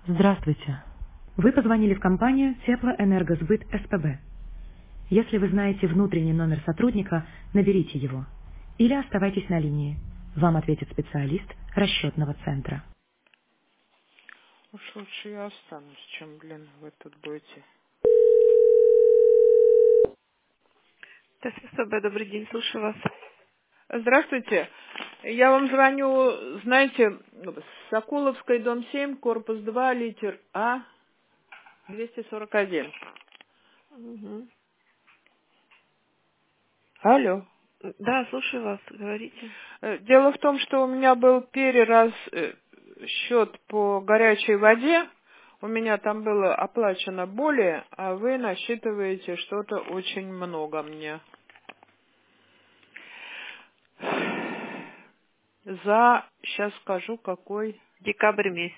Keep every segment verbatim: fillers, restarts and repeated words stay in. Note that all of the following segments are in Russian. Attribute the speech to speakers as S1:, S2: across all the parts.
S1: Здравствуйте. Вы позвонили в компанию Теплоэнергосбыт СПБ. Если вы знаете внутренний номер сотрудника, наберите его. Или оставайтесь на линии. Вам ответит специалист расчетного центра.
S2: Уж лучше я останусь, чем, блин, вы тут будете.
S3: ТССБ, добрый день, слушаю вас.
S2: Здравствуйте. Я вам звоню, знаете, Соколовской, дом семь, корпус два, литер А, двести сорок один.
S3: Мгм.
S2: Алло.
S3: Да, слушаю вас, говорите.
S2: Э, Дело в том, что у меня был перераз э, счет по горячей воде. У меня там было оплачено более, а вы насчитываете что-то очень много мне. За, сейчас скажу, какой.
S3: Декабрь месяц.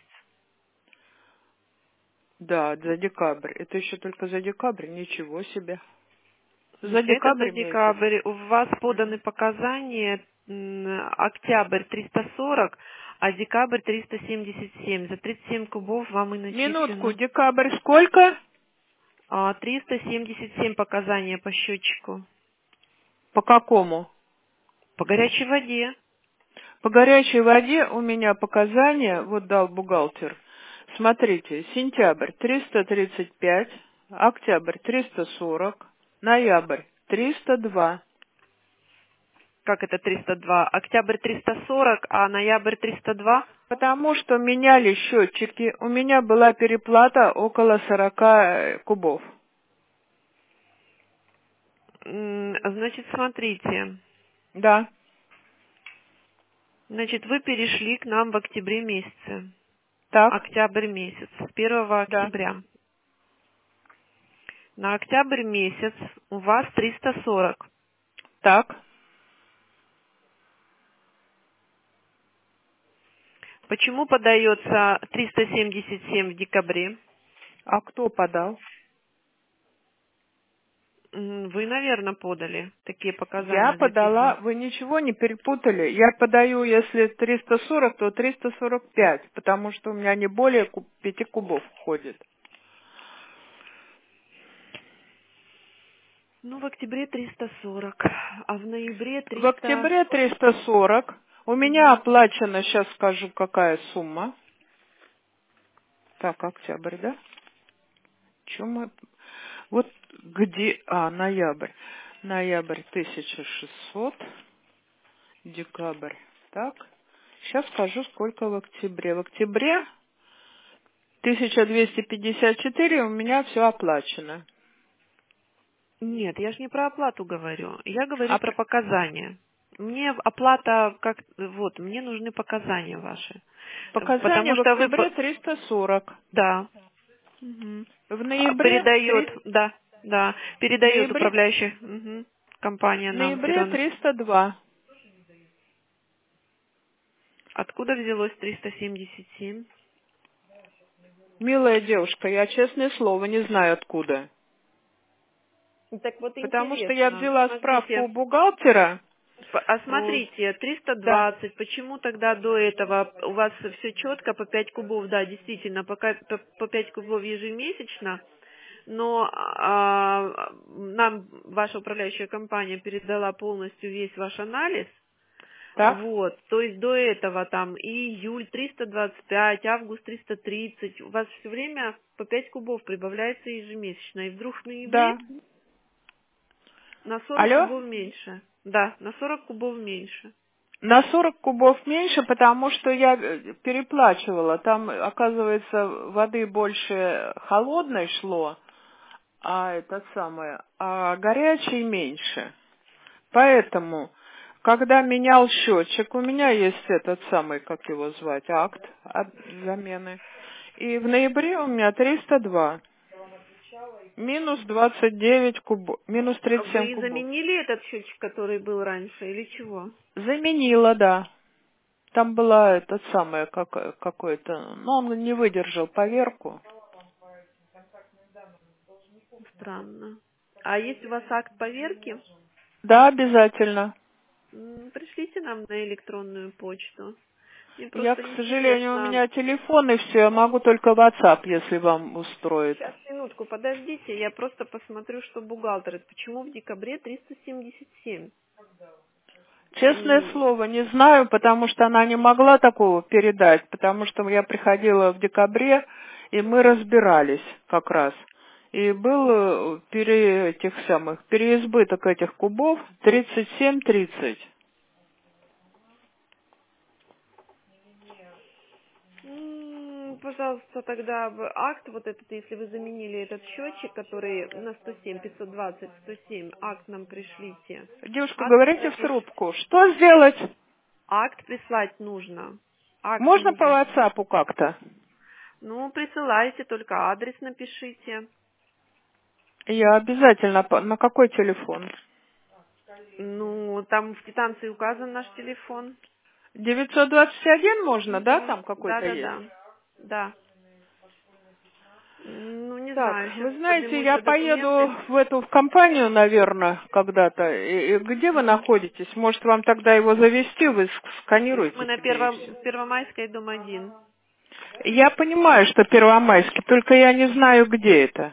S2: Да, за декабрь. Это еще только за декабрь, ничего себе. За
S3: Это за
S2: декабрь месяц.
S3: декабрь. У вас
S2: Мгм.
S3: поданы показания м, октябрь триста сорок, а декабрь триста семьдесят семь. За тридцать семь кубов вам и
S2: Минутку,
S3: начислено.
S2: декабрь сколько?
S3: А, триста семьдесят семь показания по счетчику.
S2: По какому?
S3: По горячей воде.
S2: По горячей воде у меня показания, вот дал бухгалтер. Смотрите, сентябрь триста тридцать пять, октябрь триста сорок, ноябрь триста два.
S3: Как это триста два? Октябрь триста сорок, а ноябрь триста два?
S2: Потому что меняли счетчики, у меня была переплата около сорока кубов.
S3: М, Значит, смотрите.
S2: Да,
S3: Значит, вы перешли к нам в октябре месяце.
S2: так,
S3: Октябрь месяц, с первого
S2: да,
S3: октября. На октябрь месяц у вас триста сорок.
S2: так.
S3: Почему подается триста семьдесят семь в декабре?
S2: А кто подал?
S3: М, Вы, наверное, подали такие
S2: Я
S3: показания для
S2: подала,
S3: письма.
S2: вы ничего не перепутали. Я подаю, если триста сорок, то триста сорок пять, потому что у меня не более ку- пяти кубов входит.
S3: Ну, в октябре триста сорок, а в ноябре
S2: В
S3: триста...
S2: октябре триста сорок. У меня
S3: Мгм.
S2: оплачено, сейчас скажу, какая сумма. Так, октябрь, да? Чем мы... Вот где... А, ноябрь. Ноябрь тысяча шестьсот. Декабрь. Так. Сейчас скажу, сколько в октябре. В октябре тысяча двести пятьдесят четыре, у меня все оплачено.
S3: Нет, я же не про оплату говорю. Я говорю
S2: А
S3: про
S2: п-
S3: показания. Мне оплата как... Вот, мне нужны показания ваши.
S2: показания
S3: Потому
S2: в
S3: что вы...
S2: октябре
S3: по-
S2: триста сорок.
S3: Да. Мгм.
S2: В
S3: А,
S2: ноябре,
S3: Передает,
S2: три-
S3: да, да,
S2: в
S3: передает
S2: ноябре,
S3: управляющая мгм, компания
S2: в
S3: нам
S2: ноябре
S3: зеленых.
S2: триста два.
S3: Откуда взялось триста семьдесят семь?
S2: Милая девушка, я, честное слово, не знаю откуда.
S3: Так вот
S2: Потому что я
S3: интересно,
S2: взяла справку у
S3: смотрите,
S2: букгалтера.
S3: п- а
S2: Э,
S3: смотрите,
S2: Да,
S3: триста двадцать, почему тогда до этого у вас все четко по пять кубов, да, действительно, пока по, по пять кубов ежемесячно, но а, нам ваша управляющая компания передала полностью весь ваш анализ.
S2: так,
S3: Вот, то есть до этого там и июль триста двадцать пять, август триста тридцать, у вас все время по пять кубов прибавляется ежемесячно, и вдруг в ноябре
S2: да.
S3: на сорок
S2: Алло?
S3: кубов меньше. Да, на сорок кубов меньше.
S2: На сорок кубов меньше, потому что я э, переплачивала. Там, оказывается, воды больше холодной шло, а это самое, а горячей меньше. Поэтому, когда менял счетчик, у меня есть этот самый, как его звать, акт от замены. И в ноябре у меня триста два. Минус двадцать девять кубов, минус тридцать семь
S3: Вы
S2: кубов.
S3: заменили этот счетчик, который был раньше, или чего?
S2: Заменила, да. Там была этот самый как, какой-то, ну он не выдержал поверку.
S3: Странно. А есть у вас акт поверки?
S2: Да, обязательно.
S3: М, Пришлите нам на электронную почту.
S2: Я, к сожалению, у меня телефон и все, я могу только WhatsApp, если вам устроит.
S3: Сейчас, минутку, подождите, я просто посмотрю, что бухгалтер. Почему в декабре триста семьдесят семь?
S2: Честное mm. слово, не знаю, потому что она не могла такого передать, потому что я приходила в декабре, и мы разбирались как раз. И был пере, этих самых, переизбыток этих кубов тридцать семь тридцать.
S3: Пожалуйста, тогда акт вот этот, если вы заменили этот счетчик, который на сто семь, пятьсот двадцать, сто семь, акт нам пришлите.
S2: Девушка,
S3: акт
S2: говорите в трубку. Что сделать?
S3: Акт прислать нужно. Акт
S2: Можно
S3: нужно.
S2: по WhatsApp как-то?
S3: Ну, присылайте, только адрес напишите.
S2: Я обязательно. На какой телефон?
S3: Ну, там в квитанции указан наш телефон.
S2: девятьсот двадцать один можно, да? Там какой-то
S3: да, да,
S2: есть?
S3: Да, да. Ну, не
S2: так,
S3: знаю.
S2: Вы знаете, я
S3: документы.
S2: поеду в эту в компанию, наверное, когда-то. И, и где вы находитесь? Может, вам тогда его завести? Вы сканируете?
S3: Мы на
S2: Первом,
S3: Первомайской, дом один.
S2: Я понимаю, что Первомайский, только я не знаю, где это.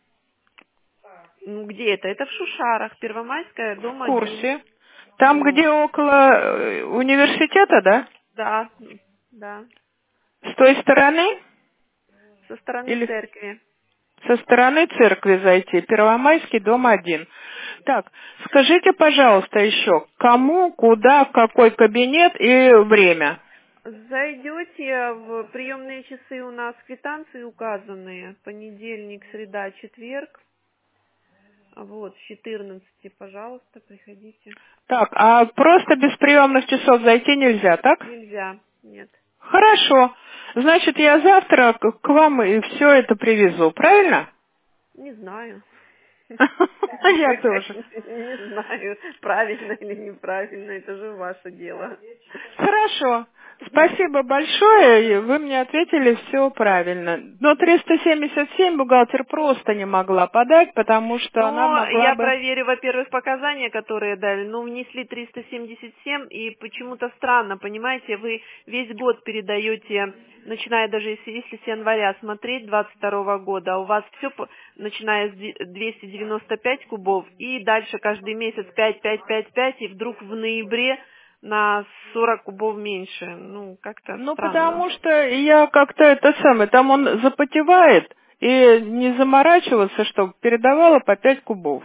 S3: Ну, где это? Это в Шушарах. Первомайская, дом один. В
S2: курсе. Там, ну. где около университета, да?
S3: Да, да.
S2: С той стороны?
S3: Со стороны
S2: Или...
S3: церкви.
S2: Со стороны церкви зайти. Первомайский, дом один. Так, скажите, пожалуйста, еще, кому, куда, в какой кабинет и время?
S3: Зайдете в приемные часы, у нас квитанции указанные. Понедельник, среда, четверг. Вот, с четырнадцати, пожалуйста, приходите.
S2: Так, а просто без приемных часов зайти нельзя, так?
S3: Нельзя, нет.
S2: Хорошо. Значит, я завтра к вам и все это привезу, правильно?
S3: Не знаю.
S2: Я тоже.
S3: Не знаю, правильно или неправильно, это же ваше дело.
S2: Хорошо. Спасибо большое, вы мне ответили все правильно. Но триста семьдесят семь бухгалтер просто не могла подать, потому что
S3: Но
S2: она могла
S3: я
S2: бы...
S3: проверю, во-первых, показания, которые дали. Ну, внесли триста семьдесят семь, и почему-то странно, понимаете, вы весь год передаете, начиная даже если, если с января смотреть двадцать второго года, а у вас все, начиная с двести девяносто пять кубов, и дальше каждый месяц пять, пять, пять, пять, и вдруг в ноябре на сорок кубов меньше. Ну, как-то
S2: Ну,
S3: странно.
S2: потому что я как-то это самое, там он запотевает, и не заморачиваться, чтобы передавала по пять кубов.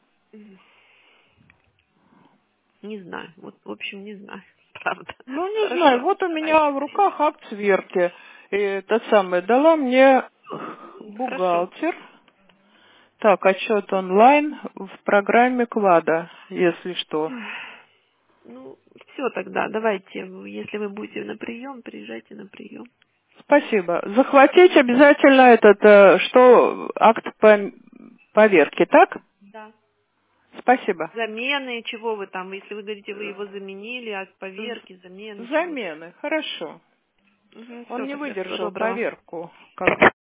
S3: Не знаю, вот, в общем, не знаю, правда.
S2: Ну, не
S3: Хорошо.
S2: знаю, вот у меня в руках акт сверки, и это самое, дала мне бухгалтер. Хорошо. Так, отчет онлайн в программе Квада, если что.
S3: Ну, все тогда, давайте, если вы будете на прием, приезжайте на прием.
S2: Спасибо. Захватить обязательно этот, что, акт по поверки, так?
S3: Да.
S2: Спасибо.
S3: Замены, чего вы там, если вы говорите, вы его заменили, акт поверки, замены.
S2: Замены, хорошо.
S3: Угу,
S2: Он
S3: все,
S2: не
S3: тогда,
S2: выдержал
S3: доброго.
S2: поверку. Как